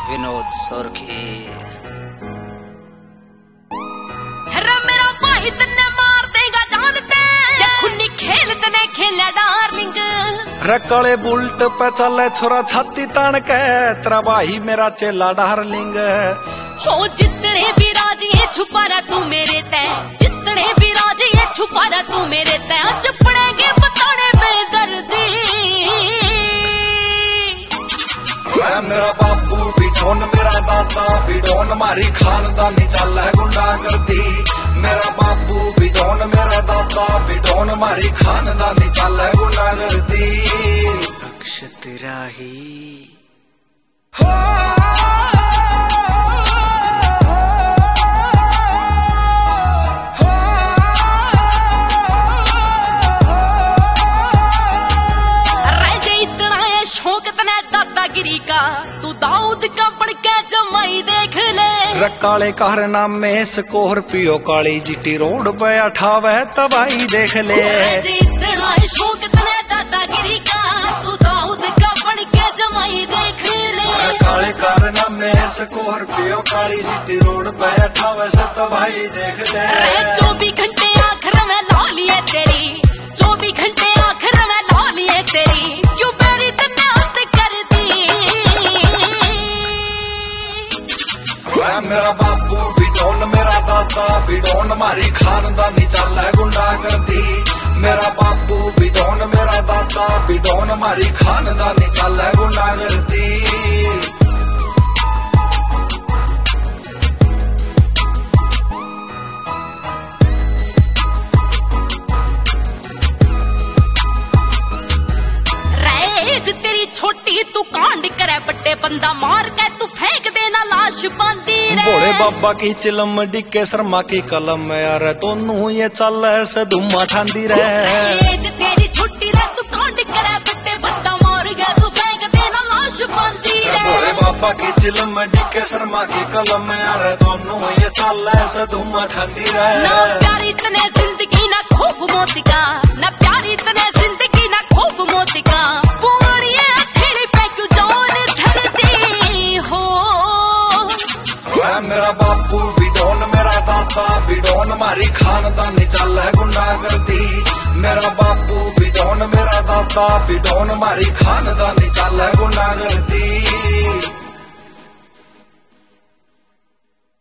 विनोद सोरखी। मेरा भाई तन्ने मार देगा जानते, ये खुन्नी खेल तने खेला डार्लिंग। रकाले बुलट पे चले छोरा छाती तान के, तेरा भाई मेरा चेला डार्लिंग। हो जितने भी राज ये छुपा रहा तू मेरे तय, जितने भी राज ये छुपा रहा तू मेरे तय। चुपड़ेंगे बताने बेदर्दी। मेरा बापू बिडोन मेरा दादा बिडोन मारी खानदानी चल है गुंडा कर दी। मेरा बापू बिडोन मेरा दादा बिडोन मारी खानदानी चल है गुंडा कर दी। अक्षत राही दादागिरी का, तू दाऊद का बन के जमाई देख ले। रकाले कारनाम में स्कॉर्पियो काली जीटी रोड पे अठावे तबाही देख ले। इतना शौक तने दादागिरी का, तू दाऊद का बन के जमाई देख ले। रकाले कारनाम में स्कॉर्पियो काली जीटी रोड पे अठावे तबाही देख ले। 24 घंटे आखिर में ला लिए तेरी, 24 घंटे आखिर में ला लिए तेरी। क्यों मेरी तन्ने हद कर दी। मेरा बापू बिडोन मेरा दादा बिडोन मारी खानदानी चल है गुंडा कर दी। मेरा बापू बिडोन मेरा दादा बिडोन मारी खानदानी चल है गुंडा कर दी। तेरी छोटी तू कांड करे बट्टे बंदा मार के तू फेंक देना लाश बांधी रे। भोले बाबा की चिलम डिके शर्मा की कलम यार दोनों ये चल से धुमा ठांदी रे। तेरी छोटी रे तू कांड करे बट्टे बंदा मार के तू फेंक देना लाश बांधी रे। भोले बाबा की चिलम डिके शर्मा की कलम यार दोनों ये चल से धुमा ठांदी रे। ना प्यारी तने जिंदगी ना खौफ मौत का, ना प्यारी तने जिंदगी ना खौफ मौत का। मेरा बापू बिडोन मेरा दादा बिडोन मारी खानदानी चल है गुंडा कर दी। मेरा बापू बिडोन मेरा दादा बिडोन मारी खानदानी चल है गुंडा कर दी।